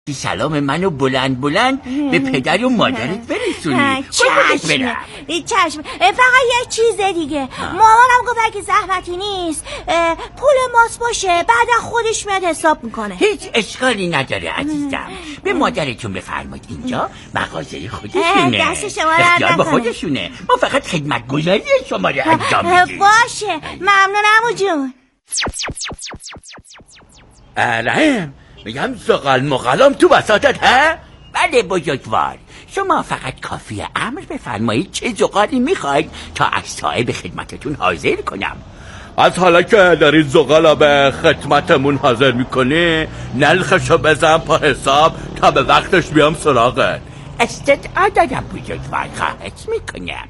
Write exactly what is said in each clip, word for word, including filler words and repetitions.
سلام منو بلند بلند به پدر و مادرت برسونی. چشم چشم. فقط یه چیز دیگه، مامانم گفت اگه زحمتی نیست پول ماست باشه بعد خودش میاد حساب میکنه. هیچ اشکالی نداره عزیزم. به مادرتون بفرمایید اینجا مغازه خودشونه، دست شما اختیار با خودشونه، ما فقط خدمت گذاری شما رو انجام میدیم. باشه ممنون عمو جون. رحیم میگم زغال مغالم تو بساطت ها؟ بله بزرگوار، شما فقط کافیه امر بفرمایید چه زغالی میخواید تا از صاحب خدمتتون حاضر کنم. از حالا که دارید زغالا به خدمتمون حاضر میکنی نلخشو بزن پا حساب تا به وقتش بیام سراغت. استدعا دارم بزرگوار، خواهش میکنم.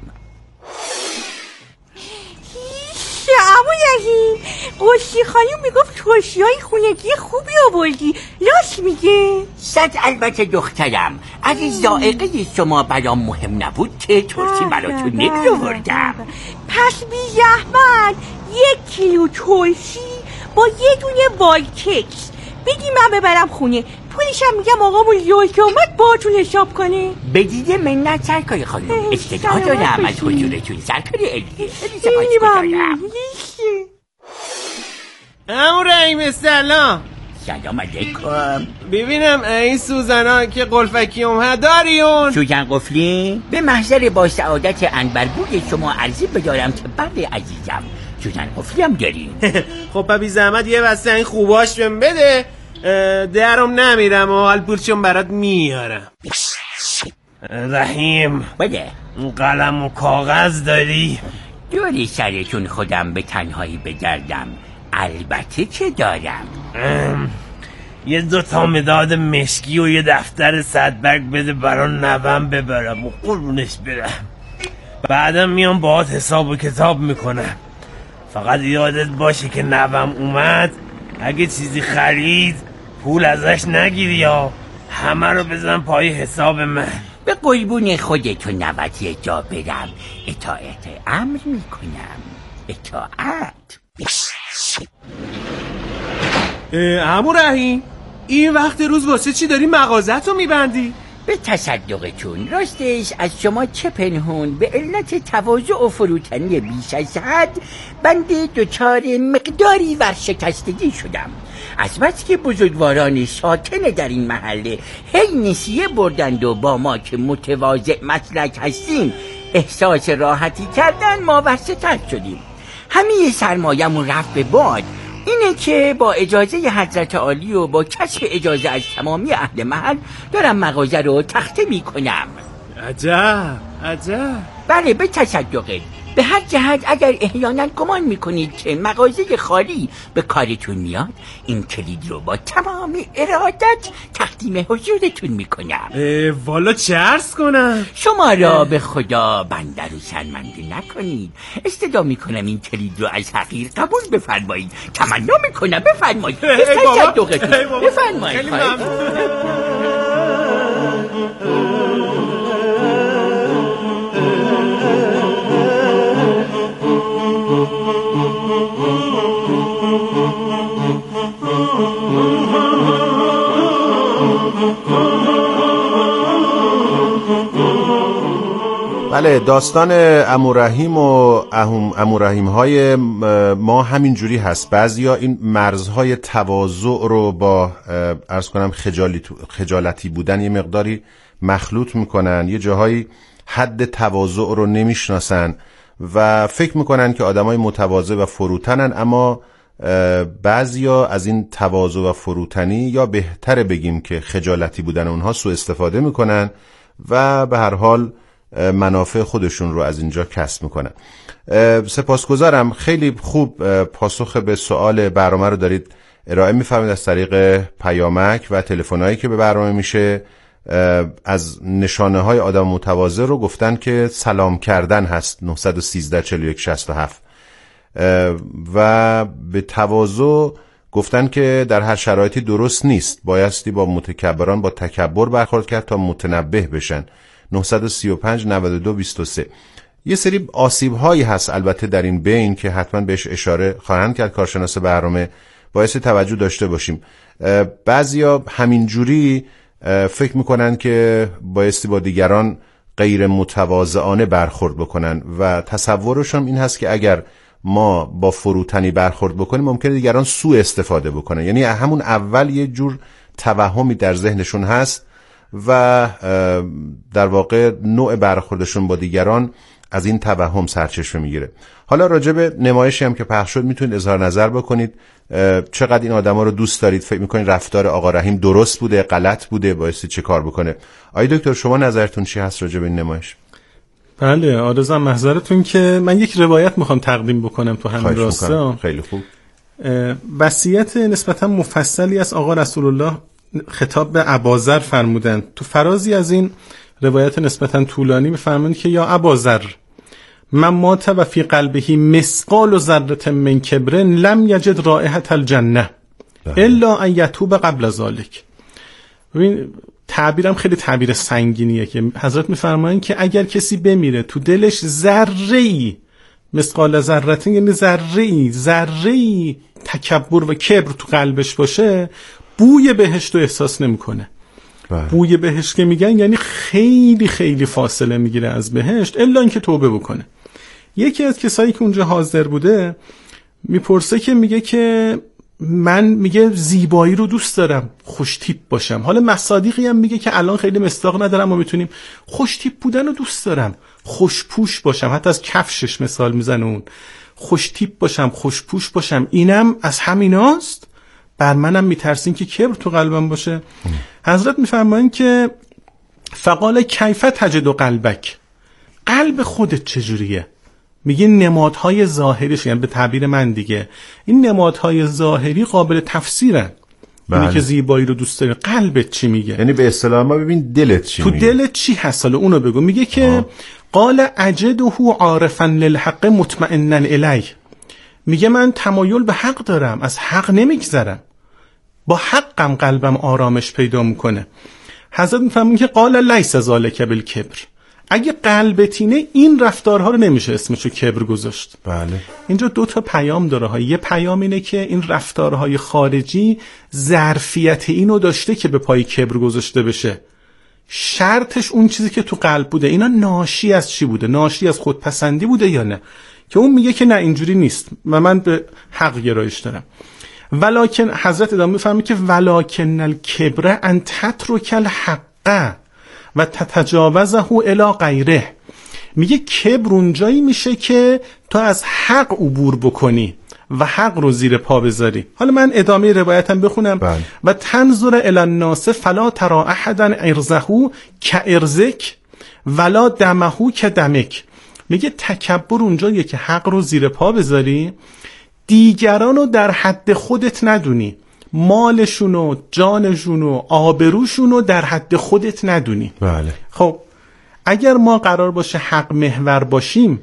عمو یحیی قشی خانم میگفت ترشی های خونگی خوبی آوردی، لاش میگه؟ صد البته دخترم، اگه ذائقه شما برام مهم نبود که ترشی براتون نمی آوردم. پس بی زحمت یک کیلو ترشی با یه دونه وایتکس بگی من ببرم خونه، پولشم میگم آقامون یوی که اومد باهاتون حساب کنه. بدیده منت سرکاری خانم، استدعا دارم از حضورتون سرکاری علیه. عمو رحیم سلام. سلام علیکم. ببینم این سوزنا که قلفکی اومد داریون؟ سوزن قفلی؟ به محضر با سعادت انبربوی شما عرضی بدارم که بله عزیزم، سوزن قفلی هم داریم. خب بی زحمت یه بسته این خوباش بهم بده، درم نمیرم و حال پولشون برات میارم. رحیم بله قلم و کاغذ داری؟ دوری سرتون خودم به تنهایی بگردم، البته که دارم. یه دو تا مداد مشکی و یه دفتر صدبرگ بده برای نوم ببرم و قربونش برم، بعدم میام باهات حساب و کتاب میکنم. فقط یادت باشه که نوم اومد اگه چیزی خرید پول ازش نگیری یا همه رو بزن پای حساب من. به قربون خودتون نوت یه جا برم، اطاعت امر میکنم. اطاعت. عمو رحیم این وقت روز واسه چی داری مغازت رو میبندی؟ به تصدقتون راستش از شما چه پنهون، به علت تواضع و فروتنی بیش از حد بنده دچار مقداری ورشکستگی شدم. از بس که بزرگواران ساکن در این محله هی نسیه بردند و با ما که متواضع مسلک هستیم احساس راحتی کردن، ما ورشکست شدیم. همه سرمایه‌مون رفت به باد. اینه که با اجازه حضرت عالی و با کسب اجازه از تمامی اهل محل دارم مغازه رو تخته میکنم. عجب عجب. بله به تصدقت، به هر جهت اگر احیانا گمان میکنید که مغازه خالی به کارتون میاد، این کلید رو با تمام ارادت تقدیم حضورتون میکنم. والا چه عرض کنم؟ شما را به خدا بنده رو شرمنده نکنید. استدعا میکنم این کلید رو از حقیر قبول بفرمایید. تمنا میکنم بفرمایید. تصدقتون بفرمایید. بله، داستان عمو رحیم و عمو رحیم های ما همین جوری هست. بعضیا این مرزهای تواضع رو با عرض کنم خجالتی بودن یه مقداری مخلوط میکنن، یه جاهایی حد تواضع رو نمیشناسن و فکر میکنن که آدمای متواضع و فروتنن، اما بعضیا از این تواضع و فروتنی، یا بهتره بگیم که خجالتی بودن اونها، سوء استفاده میکنن و به هر حال منافع خودشون رو از اینجا کسب میکنن. سپاسگزارم، خیلی خوب پاسخ به سوال برنامه رو دارید ارائه میفرمایید از طریق پیامک و تلفن‌هایی که به برنامه میشه. از نشانه های آدم متواضع رو گفتن که سلام کردن هست، نه یک سه چهار یک شصت و هفت، و به تواضع گفتن که در هر شرایطی درست نیست، بایستی با متکبران با تکبر برخورد کرد تا متنبه بشن. نه سه پنج نود و دو بیست و سه. یه سری آسیب هایی هست البته در این بین که حتما بهش اشاره خواهند کرد کارشناس برنامه، باعث توجه داشته باشیم. بعضیا همینجوری فکر میکنن که بایستی با دیگران غیر متواضعانه برخورد بکنن و تصورشون این هست که اگر ما با فروتنی برخورد بکنیم ممکنه دیگران سوء استفاده بکنن. یعنی همون اول یه جور توهمی در ذهنشون هست و در واقع نوع برخوردشون با دیگران از این توهم سرچشمه میگیره. حالا راجع به نمایشی هم که پخش شد میتونید اظهار نظر بکنید. چقدر این آدما رو دوست دارید؟ فکر میکنید رفتار آقا رحیم درست بوده، غلط بوده، بایستی چه کار بکنه؟ آقای دکتر شما نظرتون چی هست راجع به این نمایش؟ بله آرزوام محضرتون که من یک روایت میخوام تقدیم بکنم تو همین راستا. خیلی خوب. وصیت نسبتا مفصلی از آقا رسول الله خطاب به اباذر فرمودند. تو فرازی از این روایت نسبتا طولانی میفرمایند که یا اباذر من مات و فی قلبه مثقال ذره من کبر لم یجد رائحة الجنه الا ان یتوب قبل ذلک. ببین تعبیرم خیلی تعبیر سنگینیه که حضرت میفرمایند که اگر کسی بمیره تو دلش ذره‌ای مثقال ذره، یعنی ذره‌ای ذره‌ای تکبر و کبر تو قلبش باشه، بوی بهشت رو احساس نمیکنه. بوی بهشت که میگن یعنی خیلی خیلی فاصله میگیره از بهشت، الا اینکه توبه بکنه. یکی از کسایی که اونجا حاضر بوده میپرسه که میگه که من میگه زیبایی رو دوست دارم، خوش تیپ باشم. حالا مصادیقی هم میگه که الان خیلی مصداق ندارم، ما میتونیم خوش تیپ بودن رو دوست دارم، خوش پوش باشم، حتی از کفشش مثال میزنه اون، خوش تیپ باشم، خوش پوش باشم، اینم از همیناست. بر منم میترسین که کبر تو قلبم باشه. حضرت میفرمایند که فقال کیف تجد قلبک، قلب خودت چجوریه؟ میگه نمادهای ظاهریش، یعنی به تعبیر من دیگه این نمادهای ظاهری قابل تفسیرن. اینی که زیبایی رو دوست داری، قلبت چی میگه؟ یعنی به اصطلاح ما ببین دلت چی تو میگه؟ تو دلت چی هست؟ حالا اونو بگو. میگه که آه. قال اجده عارفا للحق مطمئنا الیه، میگه من تمایل به حق دارم، از حق نمیگذرم، با حقم قلبم آرامش پیدا میکنه. حضرت میفهمون که قال لیس ذالک بالکبر، اگه قلبتینه این رفتارها رو نمیشه اسمشو کبر گذاشت. بله. اینجا دو تا پیام داره ها. یه پیام اینه که این رفتارهای خارجی ظرفیت اینو داشته که به پای کبر گذاشته بشه، شرطش اون چیزی که تو قلب بوده. اینا ناشی از چی بوده؟ ناشی از خودپسندی بوده یا نه؟ که اون میگه که نه اینجوری نیست و من به حق گرایش دارم. ولکن حضرت ادامه میفرمه که ولکن الکبر ان تترک الحق و تتجاوزه الی غیره. میگه کبر اونجایی میشه که تو از حق عبور بکنی و حق رو زیر پا بذاری. حالا من ادامه روایتم بخونم. بله. و تنظر الی الناس فلا ترى احدا ارزه کارزک ولا دمه کدمک. میگه تکبر اونجاییه که حق رو زیر پا بذاری، دیگران رو در حد خودت ندونی، مالشون و جانشون و آبروشون رو در حد خودت ندونی. بله. خب اگر ما قرار باشه حق محور باشیم،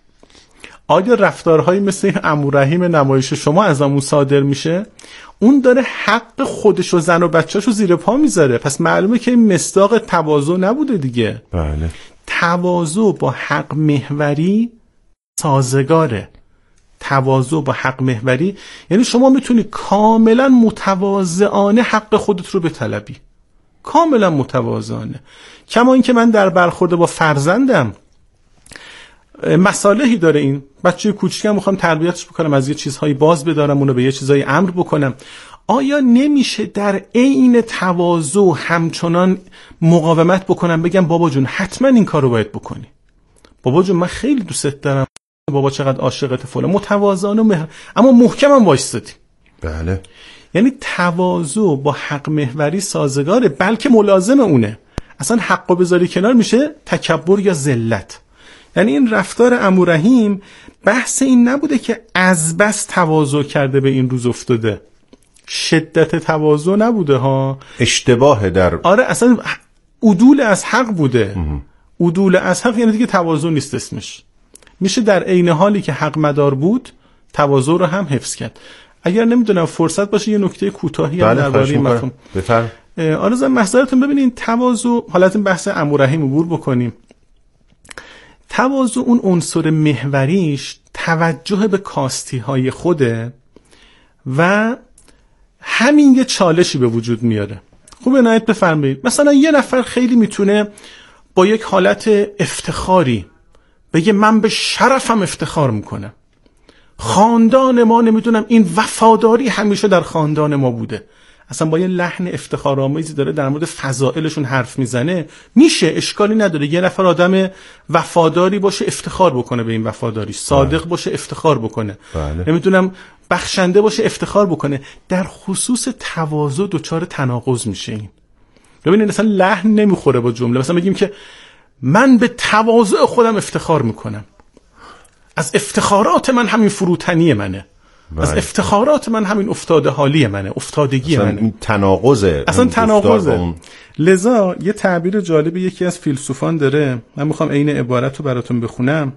آیا رفتارهایی مثل این عمو رحیم نمایش شما از همون صادر میشه؟ اون داره حق خودش و زن و بچه‌شو زیر پا میذاره، پس معلومه که این مصداق تواضع نبوده دیگه. بله. تواضع با حق محوری سازگاره. تواضع با حق محوری یعنی شما میتونی کاملا متواضعانه حق خودت رو بطلبی، کاملا متواضعانه. کما اینکه من در برخورد با فرزندم مصالحی داره، این بچه کوچیکم میخوام تربیتش بکنم، از یه چیزهایی باز بدارم، اونو به یه چیزهایی امر بکنم، آیا نمیشه در عین تواضع همچنان مقاومت بکنم، بگم بابا جون حتما این کارو باید بکنی، بابا جون من خیلی دوست دارم، بابا چقدر عاشقت فلان، متواضعانه مهر... اما محکمم وایستادیم. بله. یعنی تواضع با حق محوری سازگاره، بلکه ملازم اونه. اصلا حقو بذاری کنار میشه تکبر یا ذلت. یعنی این رفتار عمو رحیم بحث این نبوده که از بس تواضع کرده به این روز افتاده، شدت تواضع نبوده ها، اشتباه در آره اصلا عدول از حق بوده. عدول از حق یعنی دیگه تواضع نیست اسمش، میشه در عین حالی که حق مدار بود تواضع رو هم حفظ کرد. اگر نمیدونم فرصت باشه یه نکته کوتاهی هم درباره این مفهوم بفرم. آرزوام محضرتون ببینین تواضع، حالت بحث عمو رحیم عبور بکنیم. تواضع اون عنصر محوریش توجه به کاستی های خوده و همین یه چالشی به وجود میاره. خوب عنایت بفرمایید. مثلا یه نفر خیلی میتونه با یک حالت افتخاری بگه من به شرفم افتخار میکنم، خاندان ما نمیدونم این وفاداری همیشه در خاندان ما بوده، اصلا با یه لحن افتخارآمیزی داره در مورد فضائلشون حرف میزنه، میشه، اشکالی نداره. یه نفر آدم وفاداری باشه افتخار بکنه به این وفاداری، صادق بله. باشه افتخار بکنه، بله. نمیدونم بخشنده باشه افتخار بکنه. در خصوص تواضع دچار تناقض میشه. این ببینید مثلا لحن نمیخوره با جمله. مثلا بگیم که من به تواضع خودم افتخار میکنم، از افتخارات من همین فروتنی منه، بله. از افتخارات من همین افتاده حالی منه، افتادگی منه. این تناقضه، اصلا تناقضه. اون... لذا یه تعبیر جالبی یکی از فیلسوفان داره، من میخوام عین عبارت رو براتون بخونم،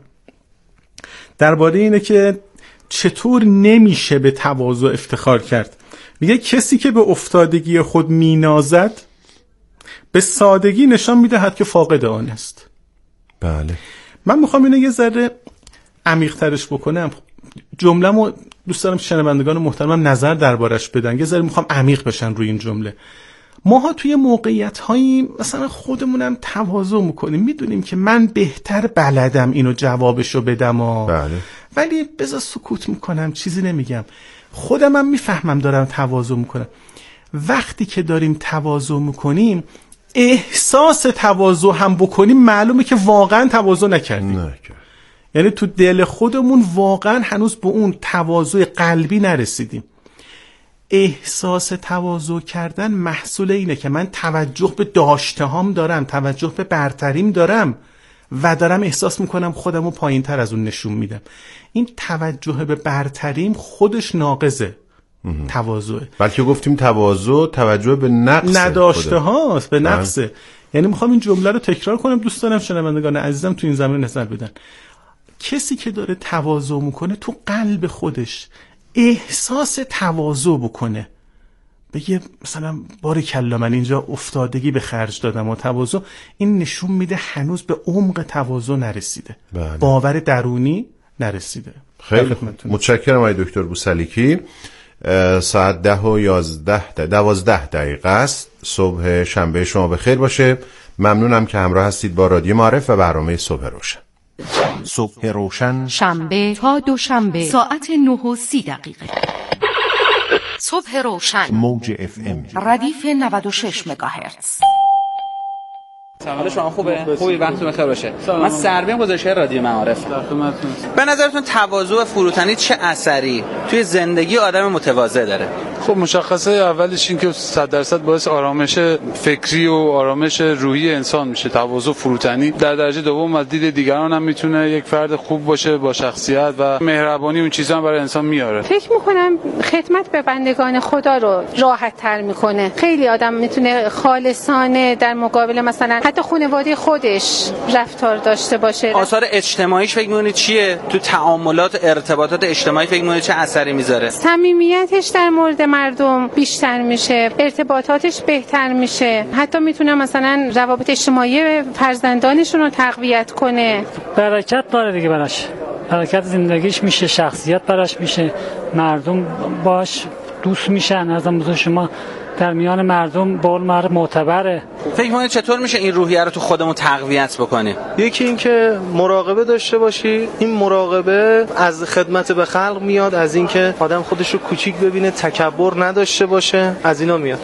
درباره اینه که چطور نمیشه به تواضع افتخار کرد. میگه کسی که به افتادگی خود مینازد به سادگی نشان میدهد که فاقد آن است. بله. من میخوام اینو یه ذره عمیق ترش بکنم، جمله‌مو دوست دارم شنوندگان محترمم نظر دربارش بدن، یه ذره میخوام عمیق بشن روی این جمله. ماها توی موقعیت‌هایی مثلا خودمونم تواضع میکنیم، میدونیم که من بهتر بلدم اینو جوابشو بدم ها. بله. ولی بذار سکوت میکنم، چیزی نمیگم، خودمم میفهمم دارم تواضع میکنم. وقتی که داریم تواضع میکنیم احساس تواضع هم بکنیم، معلومه که واقعا تواضع نکردیم. نه. یعنی تو دل خودمون واقعا هنوز به اون تواضع قلبی نرسیدیم. احساس تواضع کردن محصول اینه که من توجه به داشتهام دارم، توجه به برتریم دارم و دارم احساس میکنم خودمو پایین تر از اون نشون میدم. این توجه به برتریم خودش ناقصه، تواضع. بلکه گفتیم تواضع توجه به نقص نداشته هاست، به نقصه. یعنی میخوام این جمله رو تکرار کنم، دوست دارم شنوندگان عزیزم تو این زمینه نظر بدن. کسی که داره تواضع میکنه تو قلب خودش احساس تواضع بکنه، بگه مثلا باریکلا من اینجا افتادگی به خرج دادم و تواضع، این نشون میده هنوز به عمق تواضع نرسیده. بله. باور درونی نرسیده. خیلی متشکرم آقای دکتر بوسلیکی. ساعت ده و یازده دوازده دقیقه است. صبح شنبه شما بخیر باشه. ممنونم که همراه هستید با رادیو معارف و برنامه صبح روشن. صبح روشن شنبه تا دوشنبه ساعت نه و سی دقیقه. صبح روشن موج اف ام ردیف نود و شش مگاهرتز. حال شما خوبه؟ خوبی، وقتتون بخیر باشه. من سربین گزارشگر رادیو معارف. به نظرتون تواضع و فروتنی چه اثری توی زندگی آدم متواضع داره؟ خب مشخصه اولش این که صد درصد باعث آرامش فکری و آرامش روحی انسان میشه. تواضع فروتنی در درجه دوم از دید دیگران هم میتونه یک فرد خوب باشه با شخصیت و مهربانی، اون چیزا هم برای انسان میاره. فکر میکنم خدمت به بندگان خدا رو راحت تر میکنه. خیلی آدم میتونه خالصانه در مقابل مثلا حتی خانواده خودش رفتار داشته باشه. آثار اجتماعیش فکر می‌کنید چیه؟ تو تعاملات ارتباطات اجتماعی فکر می‌کنید چه اثری میذاره؟ صمیمیتش در مورد مردم بیشتر میشه، ارتباطاتش بهتر میشه، حتی میتونه مثلا روابط اجتماعی فرزندانشون رو تقویت کنه. برکت داره دیگه براش، برکت زندگیش میشه، شخصیت براش میشه، مردم باش دوست میشن. از بزرگ شما در میان مردم بول مرد معتبره. فکر می‌کنید چطور میشه این روحیه رو تو خودمون تقویت بکنیم؟ یکی این که مراقبه داشته باشی. این مراقبه از خدمت به خلق میاد، از این که آدم خودش رو کوچیک ببینه، تکبر نداشته باشه، از اینا میاد.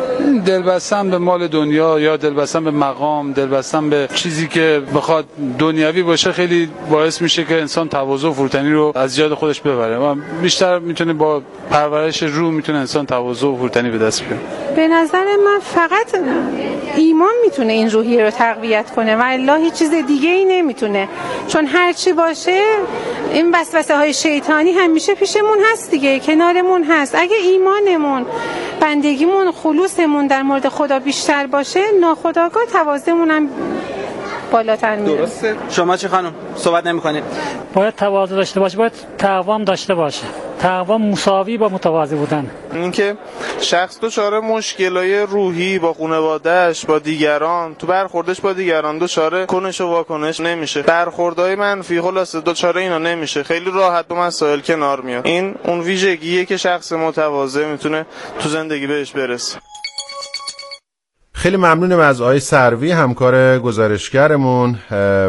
دلبستن به مال دنیا یا دلبستن به مقام، دلبستن به چیزی که بخواد دنیوی باشه خیلی باعث میشه که انسان تواضع و فروتنی رو از یاد خودش ببره و بیشتر میتونه با پرورش روح میتونه انسان تواضع و فروتنی به دست بیاره. به نظر من فقط ایمان میتونه این روحیه رو تقویت کنه و الا هیچ چیز دیگه ای نمیتونه، چون هر چی باشه این وسوسه های شیطانی همیشه پیشمون هست دیگه، کنارمون هست. اگه ایمانمون، بندگیمون، خلوصمون در مورد خدا بیشتر باشه، ناخودآگاه تواضعمون هم بالاتر میره. درسته. شما چه خانم صحبت نمی‌کنید؟ باید تواضع داشته باشه، باید تقوا هم داشته باشه. تقوا مساوی با متواضع بودن. اینکه شخص دچار مشکلای روحی با خانواده‌اش، با دیگران، تو برخوردش با دیگران دچار کنش و واکنش نمیشه. برخوردهای منفی خلاصه دچار اینا نمیشه. خیلی راحت با مسائل کنار میاد. این اون ویژگیه که شخص متواضع میتونه تو زندگی بهش برسه. خیلی ممنونم از آقای سروی همکار گزارشگرمون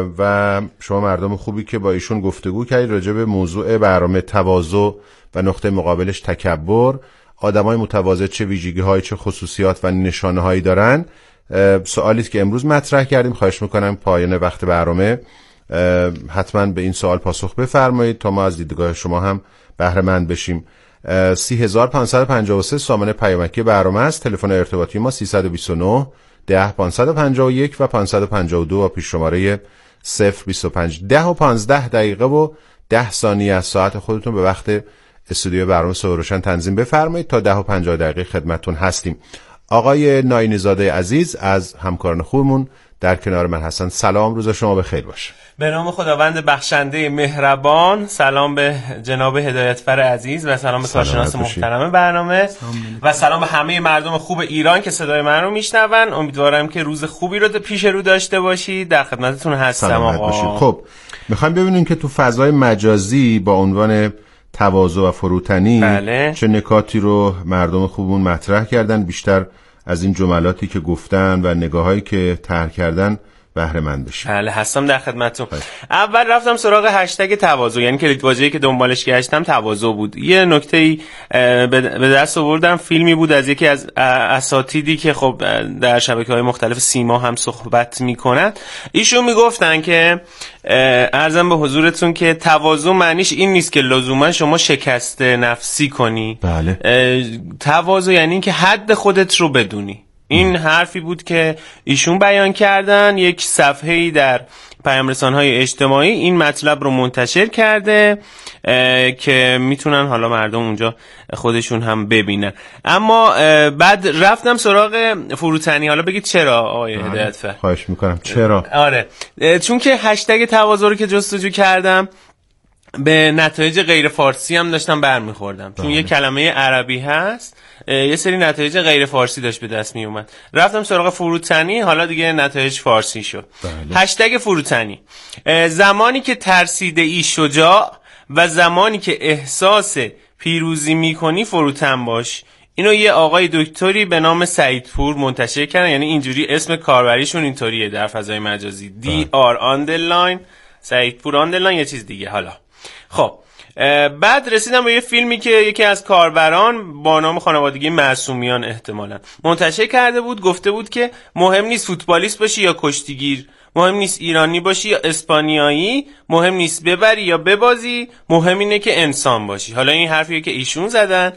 و شما مردم خوبی که با ایشون گفتگو کردید راجع به موضوع برنامه تواضع و نقطه مقابلش تکبر. آدمای متواضع چه ویژگی‌هایی چه خصوصیات و نشانه‌هایی دارن؟ سوالی که امروز مطرح کردیم. خواهش میکنم پایان وقت برنامه حتما به این سوال پاسخ بفرمایید تا ما از دیدگاه شما هم بهره مند بشیم. سی هزار پانصد و پنجاه و سه سامانه پیامکی برنامه است. تلفن ارتباطی ما سیصد و بیست و نه ده پانصد و پنجاه و یک و پانصد و پنجاه و دو و پیش شماره صفر بیست و پنج ده و پانزده دقیقه و ده ثانیه از ساعت خودتون به وقت استودیو برنامه صبح روشن تنظیم بفرمایید تا ده و پنجاه دقیقه خدمتتون هستیم. آقای ناینی‌زاده عزیز از همکاران خوبمون در کنار من هستن. سلام، روز شما بخیر باشه. به نام خداوند بخشنده مهربان. سلام به جناب هدایتفر عزیز و سلام به کارشناس محترم برنامه و سلام به همه مردم خوب ایران که صدای من رو میشنون. امیدوارم که روز خوبی رو پیش رو داشته باشید. در خدمتتون هستم آقا. خب میخوایم ببینیم که تو فضای مجازی با عنوان تواضع و فروتنی بله. چه نکاتی رو مردم خوبمون مطرح کردن. بیشتر از این جملاتی که گفتن و نگاهایی که طرح کردن بهره مند بشیم. بله هستم در خدمتتون. اول رفتم سراغ هشتگ تواضع، یعنی کلید واژه‌ای که دنبالش گشتم تواضع بود. یه نکته‌ای به دست آوردم، فیلمی بود از یکی از اساتیدی که خب در شبکه‌های مختلف سیما هم صحبت می‌کنن. ایشون میگفتن که عرضم به حضورتون که تواضع معنیش این نیست که لزوما شما شکست نفسی کنی. بله. تواضع یعنی این که حد خودت رو بدونی. این حرفی بود که ایشون بیان کردن. یک صفحه‌ای در پیام رسانه‌های اجتماعی این مطلب رو منتشر کرده که میتونن حالا مردم اونجا خودشون هم ببینن. اما بعد رفتم سراغ فروتنی. حالا بگید چرا آقای هدایتفر؟ خواهش میکنم. چرا؟ آره چون که هشتگ تواضع رو که جستجو کردم به نتایج غیر فارسی هم داشتم برمیخوردم، چون یه کلمه عربی هست یه سری نتایج غیر فارسی داشت به دست می اومد. رفتم سراغ فروتنی، حالا دیگه نتایج فارسی شد. بله. هشتگ فروتنی: زمانی که ترسیده ای شجاع و زمانی که احساس پیروزی میکنی فروتن باش. اینو یه آقای دکتری به نام سعیدپور منتشر کردن، یعنی اینجوری اسم کاربریشون اینطوریه در فضای مجازی. دی آر آندرلاین سعیدپور آندرلاین یه چیز دیگه. حالا خب بعد رسیدم به یه فیلمی که یکی از کاربران با نام خانوادگی معصومیان احتمالاً منتشر کرده بود. گفته بود که مهم نیست فوتبالیست باشی یا کشتیگیر، مهم نیست ایرانی باشی یا اسپانیایی، مهم نیست ببری یا ببازی، مهم اینه که انسان باشی. حالا این حرفیه که ایشون زدن.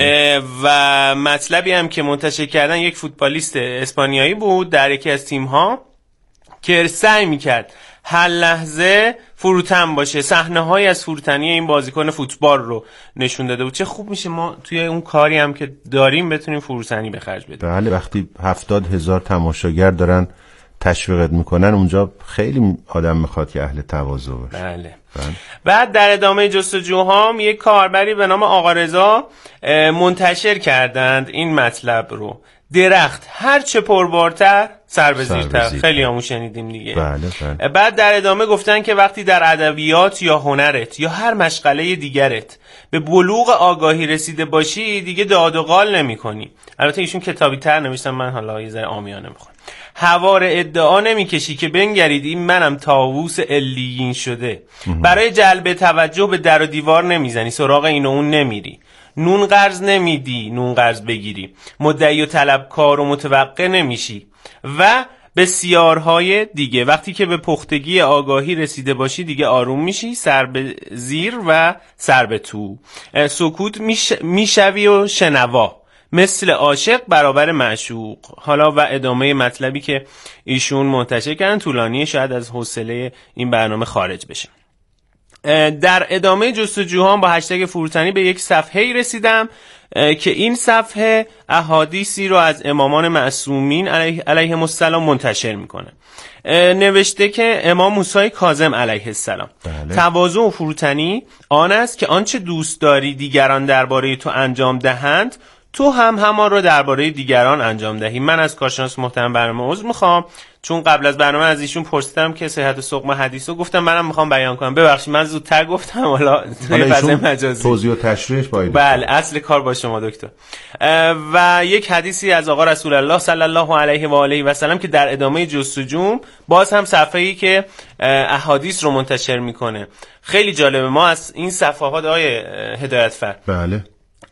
و مطلبی هم که منتشر کردن یک فوتبالیست اسپانیایی بود در یکی از تیم‌ها که سعی می‌کرد هر لحظه فروتن باشه. صحنه‌های از فروتنی این بازیکن فوتبال رو نشون داده بود. چه خوب میشه ما توی اون کاری هم که داریم بتونیم فروتنی به خرج بدیم. بله، وقتی هفتاد هزار تماشاگر دارن تشویقت میکنن اونجا خیلی آدم میخواد که اهل تواضع باشه. بله. بله. بعد در ادامه جستجوهام یک کاربری به نام آقا رضا منتشر کردند این مطلب رو: درخت هر چه پربارتر سر به زیرتر. خیلی همون شنیدیم دیگه. بله بله. بعد در ادامه گفتن که وقتی در ادبیات یا هنرت یا هر مشغله دیگرت به بلوغ آگاهی رسیده باشی دیگه داد و قال نمی کنی. البته ایشون کتابی تر نوشتن، من حالا یه ذره عامیانه میخونم. هوار ادعا نمی کشی که بنگرید این منم طاووس علیین شده. برای جلب توجه به در و دیوار نمیزنی، سراغ این و اون نمیری، نون قرض نمیدی نون قرض بگیری، مدعی و طلبکار و متوقع نمیشی و بسیارهای دیگه. وقتی که به پختگی آگاهی رسیده باشی دیگه آروم میشی، سر به زیر و سر به تو، سکوت میش... میشوی و شنوا، مثل عاشق برابر معشوق. حالا و ادامه مطلبی که ایشون منتشر کردن طولانیه، شاید از حوصله این برنامه خارج بشه. در ادامه جستجوهام با هشتگ فروتنی به یک صفحه‌ای رسیدم که این صفحه احادیثی رو از امامان معصومین علیه علیهم السلام منتشر میکنه. نوشته که امام موسی کاظم علیه السلام: بله. تواضع و فروتنی آن است که آنچه دوست داری دیگران درباره تو انجام دهند تو هم همان رو درباره دیگران انجام دهی. من از کارشناس محترم برنامه عذر میخوام، چون قبل از برنامه از ایشون پرسیدم که صحت و سقم حدیثو، گفتم منم میخوام بیان کنم، ببخشید من زودتر گفتم، حالا توی فضای مجازی توضیح و تشریحش باید. بله، اصل کار با شما دکتر. و یک حدیثی از آقا رسول الله صلی الله علیه و آله و سلم که در ادامه جستجوم باز هم صفحه‌ای که احادیث رو منتشر میکنه. خیلی جالبه، ما از این صفحات آقای هدایتفر بله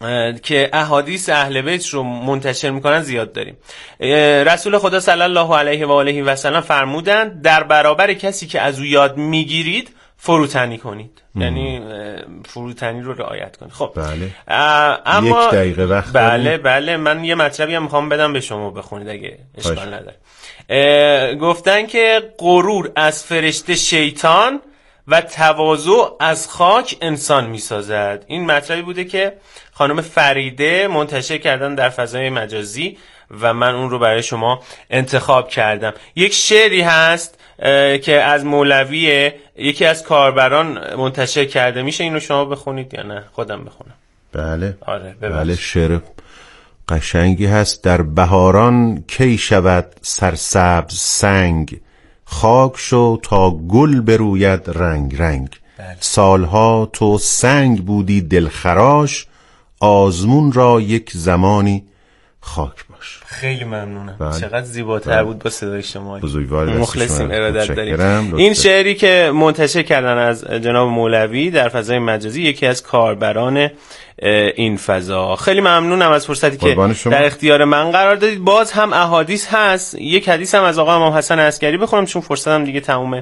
که احادیث اهل بیت رو منتشر میکنن زیاد داریم. رسول خدا صلی الله علیه و آله و سلم فرمودند در برابر کسی که از او یاد میگیرید فروتنی کنید. ام. یعنی فروتنی رو رعایت کنید. خب بله. اما یک دقیقه وقت بله داریم. بله من یه مطلبی هم میخوام بدم به شما بخونید اگه اشکال نداره. گفتن که غرور از فرشته شیطان و تواضع از خاک انسان میسازد. این مطلبی بوده که خانم فریده منتشر کردن در فضای مجازی و من اون رو برای شما انتخاب کردم. یک شعری هست که از مولوی یکی از کاربران منتشر کرده، میشه اینو شما بخونید یا نه خودم بخونم؟ بله آره بله، شعر قشنگی هست. در بهاران کی شود سرسبز سنگ، خاک شو تا گل بروید رنگ رنگ. بله. سالها تو سنگ بودی دلخراش، آزمون را یک زمانی خاک باش. خیلی ممنونم. بله. چقدر زیباتر بله. بود با صدای شما. بزرگوار مخلصیم، ارادت داریم. این شعری که منتشر کردن از جناب مولوی در فضای مجازی، یکی از کاربران این فضا. خیلی ممنونم از فرصتی که در اختیار من قرار دادید. باز هم احادیث هست، یک حدیث هم از آقا امام حسن عسکری بخونم چون فرصتم دیگه تمومه.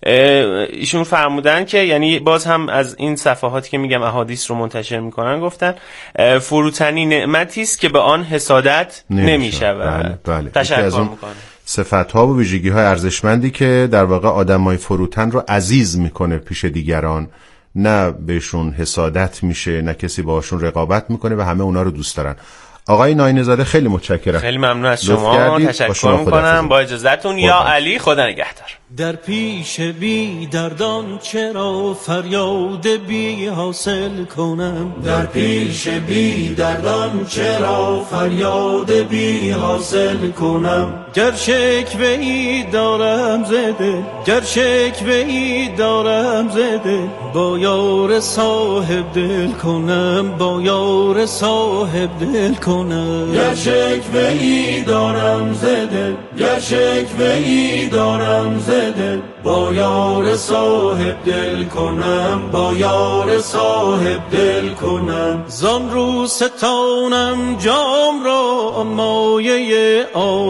ایشون فرمودن که یعنی باز هم از این صفحاتی که میگم احادیث رو منتشر میکنن گفتن فروتنی نعمتی است که به آن حسادت نمیشود. بله بله. تشکر میکنم. صفت‌ها و ویژگی‌های ارزشمندی که در واقع آدمای فروتن رو عزیز میکنه پیش دیگران، نه بهشون حسادت میشه، نه کسی باشون رقابت میکنه و همه اونا رو دوست دارن. آقای ناینزاده خیلی متشکرم. خیلی ممنون از شما، تشکر میکنم. با اجازهتون یا علی، خدا نگهدار. در پیش بی دردان چرا فریاد بی حاصل کنم، در پیش بی دردان چرا فریاد بی حاصل کنم. گر شکوه ای دارم زده، گر شکوه ای دارم زده، با یار صاحب دل کنم، با یار صاحب دل کنم. گر شکوه ای دارم زده، گر شکوه ای دارم زده، با یار صاحب دل کنم، با یار صاحب دل کنم. زان رو ستانم جام را، آن مایه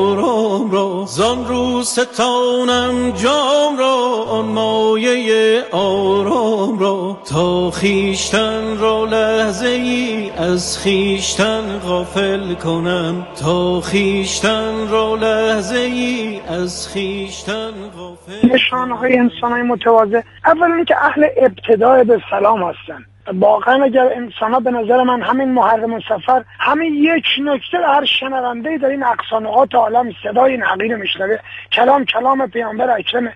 آرام را، زان رو ستانم جام را، آن مایه آرام را، تا خیشتن را لحظه ای از خیشتن غافل کنم، تا خیشتن را لحظه ای از خیشتن غافل. نشانه‌های انسان‌های متواضع، اولا اینکه اهل ابتداء به سلام هستن. واقعا اگر انسان‌ها به نظر من همین محرم سفر همین یک نکته هر شنونده‌ای در این اقصانقات عالم صدای این حقیر میشنوه، کلام کلام پیامبر اکرم،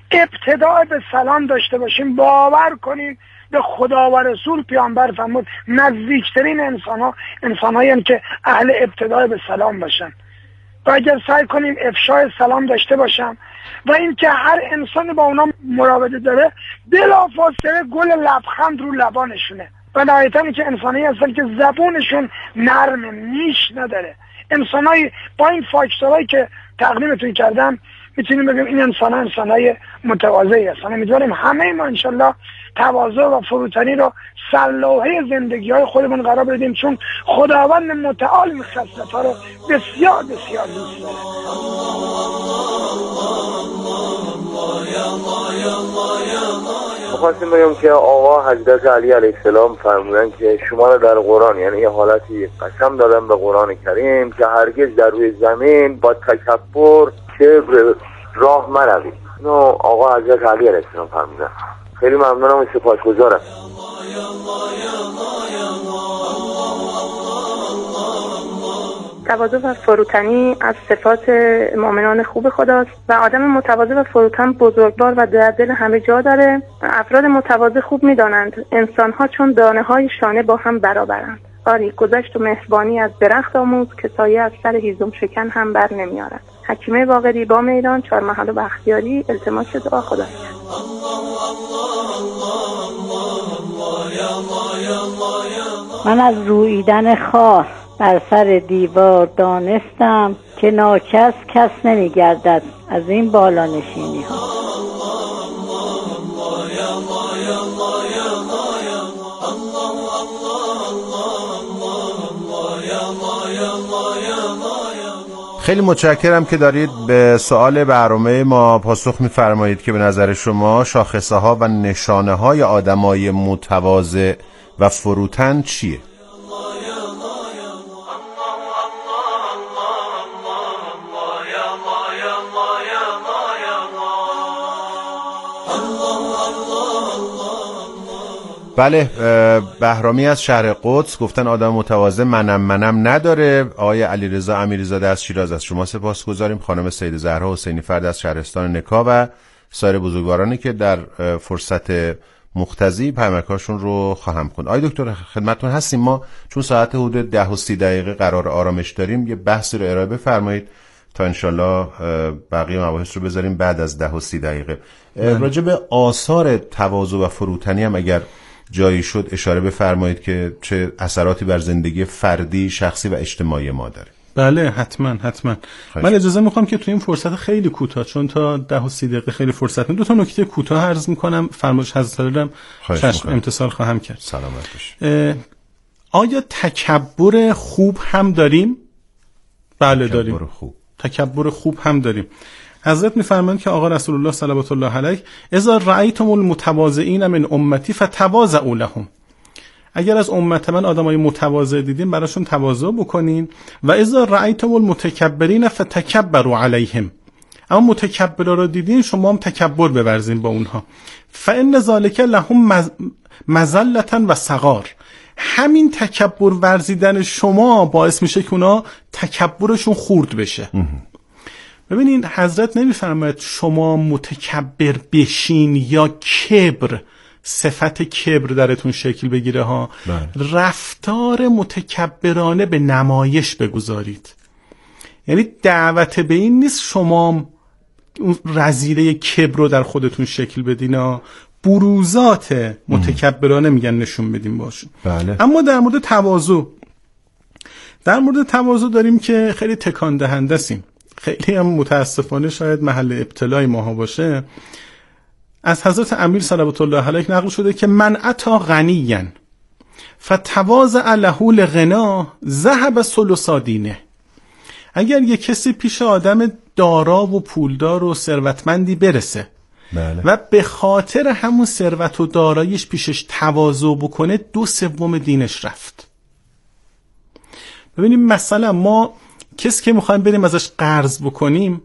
ابتداء به سلام داشته باشیم، باور کنیم به خدا و رسول پیامبر فرمود نزدیکترین انسان‌ها انسان‌هایی که اهل ابتداء به سلام باشن. و اگر سعی کنیم افشای سلام داشته باشم و اینکه هر انسانی با اونا مراوده داره بلافاصله گل لبخند رو لبانشونه. و نهایتاً که انسانی هستن که زبونشون نرمه، نیش نداره. انسانایی با این فاکتورهایی که تقدیمتون کردم میتونیم بگیم این انسان ها انسان های متواضعی هستن. امیدواریم همه ما انشالله تواضع و فروتنی رو سرلوحه زندگی های خودمون قرار بدیم، چون خداوند متعال این خصلت ها رو بسیار بسیار دوست داره. خواستیم بگم که آقا حضرت علی علیه السلام فرمودن که شما رو در قرآن، یعنی یه حالتی قسم دادن به قرآن کریم که هرگز در روی زمین با تکبر کبر راه مروید. اینو آقا حضرت علی علیه السلام فرمودن. خیلی ممنونم و سپاسگزارم. تواضع و فروتنی از صفات مؤمنان خوب خداست و آدم متواضع و فروتن بزرگوار و در دل همه جا داره. افراد متواضع خوب می‌دانند انسان‌ها چون دانه‌های شانه با هم برابرند آری گذشت و مهربانی از درخت آموز که سایه از سر هیزم شکن هم بر نمیارد. حکیمه باقری با میدان، چهارمحل و بختیاری. التماس دعا خدا. من از رویدن خار بر سر دیوار دانستم که ناکس کس نمیگردد از این بالا نشینی ها. خیلی متشکرم که دارید به سوال برنامه ما پاسخ می‌فرمایید که به نظر شما شاخصه ها و نشانه های آدمای متواضع و فروتن چیه؟ بله، بهرامی از شهر قدس گفتن آدم متواضع منم منم نداره. آقای علیرضا امیرزاده از شیراز از شما سپاسگزاریم. خانم سید زهرا حسینی فرد از شهرستان نکا و سایر بزرگوارانی که در فرصت مقتضی پیامکاشون رو خواهم خوند. آقای دکتر خدمتتون هستیم. ما چون ساعت حدود ده و سی دقیقه قرار آرامش داریم، یه بحثی رو ارائه بفرمایید تا انشالله بقیه مباحث رو بذاریم بعد از ده و سی دقیقه. راجع به آثار تواضع و فروتنی هم اگر جایی شد اشاره بفرمایید که چه اثراتی بر زندگی فردی، شخصی و اجتماعی ما داره. بله حتما حتما. من اجازه میخوام که تو این فرصت خیلی کوتاه، چون تا ده و سی دقیقه خیلی فرصت نیست، دو تا نکته کوتاه عرض میکنم. فرمایش حضرت عالی چشم امتثال خواهم کرد. سلامت باشید. آیا تکبر خوب هم داریم؟ بله داریم. تکبر خوب. تکبر خوب هم داریم. حضرت میفرمایند که آقا رسول الله صلوات الله علیه اذا رأیتم المتواضعین من امتی فتواضعوا لهم، اگر از امت من آدمای متواضع دیدین براشون تواضع بکنین. و اذا رأیتم المتکبرین فتکبروا علیهم، اما متکبرا رو دیدین شما هم تکبر بورزین با اونها. فان ذلک لهم مذلة و صغار، همین تکبر ورزیدن شما باعث میشه که اونا تکبرشون خورد بشه. ببینین حضرت نمیفرماید شما متکبر بشین یا کبر، صفت کبر درتون شکل بگیره ها. بله. رفتار متکبرانه به نمایش بگذارید. یعنی دعوت به این نیست شما اون رذیله کبر رو در خودتون شکل بدین ها، بروزات متکبرانه میگن نشون بدین باشون. بله. اما در مورد تواضع، در مورد تواضع داریم که خیلی تکان دهنده است. خیلی هم متاسفانه شاید محل ابتلای ماها باشه. از حضرت امیر صلوات الله علیه نقل شده که من اتا غنیاً فتواضع له لغنا ذهب ثلث دینه، اگر یک کسی پیش آدم دارا و پولدار و ثروتمندی برسه بله. و به خاطر همون ثروت و داراییش پیشش تواضع بکنه، دو سوم دینش رفت. ببینیم مثلا ما کسی که میخوایم بریم ازش قرض بکنیم،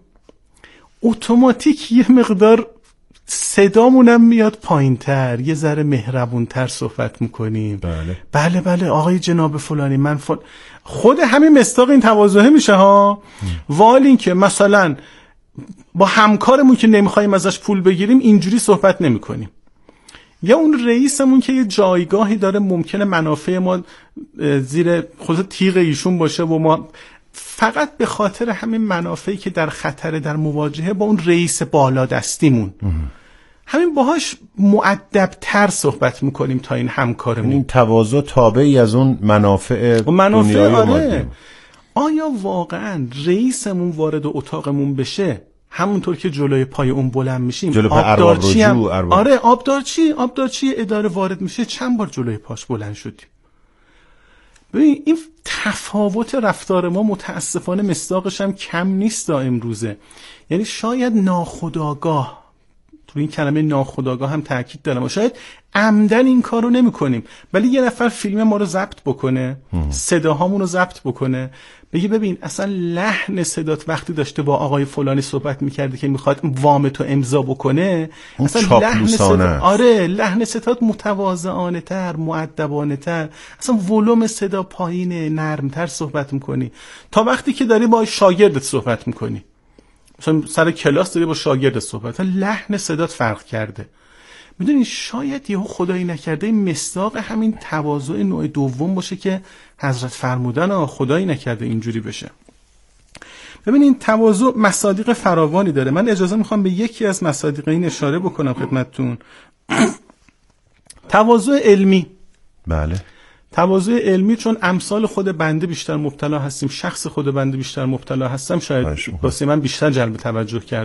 اتوماتیک یه مقدار صدامونم میاد پایینتر، یه ذره مهربونتر صحبت میکنیم. بله بله بله آقای جناب فلانی من فل... خود همین مصداق این تواضع میشه ها. وال این که مثلا با همکارمون که نمیخوایم ازش پول بگیریم اینجوری صحبت نمیکنیم، یا اون رئیسمون که یه جایگاهی داره ممکنه منافع ما زیر خود تیغ ایشون باشه و ما فقط به خاطر همین منافعی که در خطر در مواجهه با اون رئیس بالا دستیمون همین باهاش مؤدب‌تر صحبت میکنیم تا این همکارمون. این تواضع تابعی از اون منافع دنیایی آره. آیا واقعا رئیسمون وارد اتاقمون بشه همونطور که جلوی پای اون بلند میشیم، جلوی آبدارچی هم آره آبدارچی آبدارچی اداره وارد میشه چند بار جلوی پاش بلند شدیم؟ ببین این تفاوت رفتار ما متاسفانه مصداقش هم کم نیست دا امروزه. یعنی شاید ناخودآگاه، تو این کلمه ناخودآگاه هم تاکید دارم، شاید عمدن این کارو نمی کنیم، ولی یه نفر فیلم ما رو ضبط بکنه، صداهامون رو ضبط بکنه، بگی ببین اصلا لحن صدات وقتی داشته با آقای فلانی صحبت میکرده که میخواد وام تو امضا بکنه، اصلا لحن صدا آره لحن صدات متواضعانه تر، مؤدبانه تر، اصلا ولوم صدا پایینه، نرمتر صحبت میکنی تا وقتی که داری با شاگردت صحبت میکنی. مثلا سر کلاس داری با شاگرد صحبت، لحن صدات فرق کرده. میدونین شاید یهو خدایی نکرده مصداق همین تواضع نوع دوم باشه که حضرت فرمودن آه خدایی نکرده اینجوری بشه. ببینین تواضع مصادیق فراوانی داره. من اجازه میخوام به یکی از مصادیق این اشاره بکنم خدمتتون. تواضع علمی. بله. تواضع علمی، چون امثال خود بنده بیشتر مبتلا هستیم، شخص خود بنده بیشتر مبتلا هستم، شاید واسه من بیشتر جلب توجه کرد.